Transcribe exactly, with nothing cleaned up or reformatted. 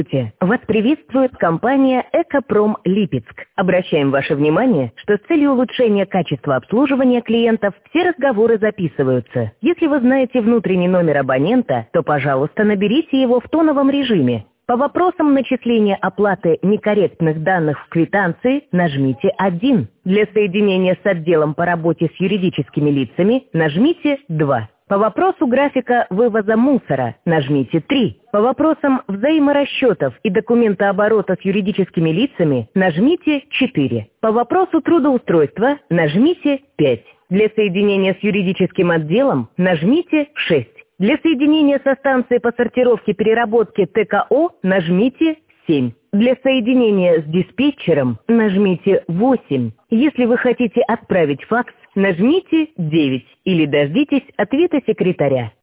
Здравствуйте! Вас приветствует компания «Экопром Липецк». Обращаем ваше внимание, что с целью улучшения качества обслуживания клиентов все разговоры записываются. Если вы знаете внутренний номер абонента, то, пожалуйста, наберите его в тоновом режиме. По вопросам начисления оплаты некорректных данных в квитанции нажмите один. Для соединения с отделом по работе с юридическими лицами нажмите два. По вопросу графика вывоза мусора нажмите три. По вопросам взаиморасчетов и документооборота с юридическими лицами нажмите четыре. По вопросу трудоустройства нажмите пять. Для соединения с юридическим отделом нажмите шесть. Для соединения со станцией по сортировке переработки ТКО нажмите семь. Для соединения с диспетчером нажмите восемь. Если вы хотите отправить факс, нажмите девять или дождитесь ответа секретаря.